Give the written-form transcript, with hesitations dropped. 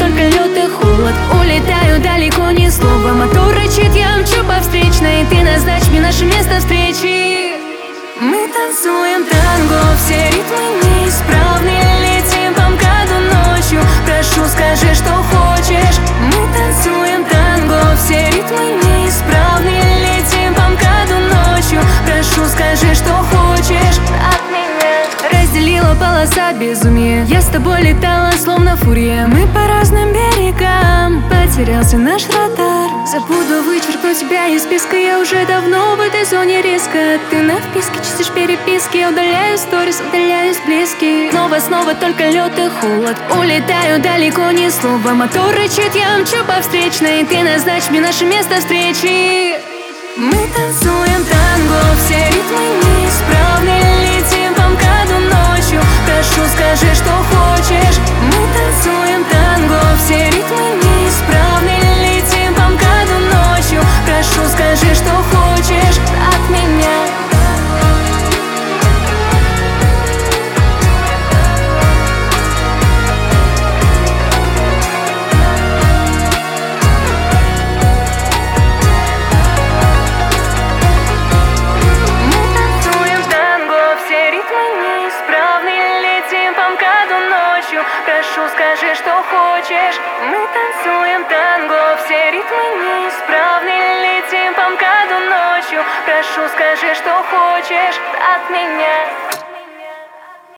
только лед и холод. Улетаю далеко, ни слова. Мотор рычит, я мчу по встречной. Ты назначь мне наше место встречи. Мы танцуем танго, все ритмы неисправны. Летим по МКАДу ночью. Прошу, скажи, что хочешь. Мы танцуем танго, все ритмы неисправны. Летим по МКАДу ночью. Прошу, скажи, что хочешь от меня. Разделила полоса безумия. Я с тобой летала, словно фурия. Мы по разным берегам. Потерялся наш радар. Забуду вычеркнуть тебя из списка. Я уже давно в этой зоне риска. Ты на вписке, чистишь переписки. Я удаляю сторис, удаляюсь близких. Снова только лед и холод. Улетаю далеко, ни слова. Мотор рычит, я мчу по встречной. Ты назначь мне наше место встречи. Мы танцуем танго, все ритмы неисправны. Летим по МКАДу ночью. Прошу, скажи, что хочешь. Мы танцуем танго, все ритмы неисправны. Летим по МКАДу ночью. Прошу, скажи, что хочешь от меня. Прошу, скажи, что хочешь. Мы танцуем танго, все ритмы неисправны. Летим по МКАДу ночью. Прошу, скажи, что хочешь от меня.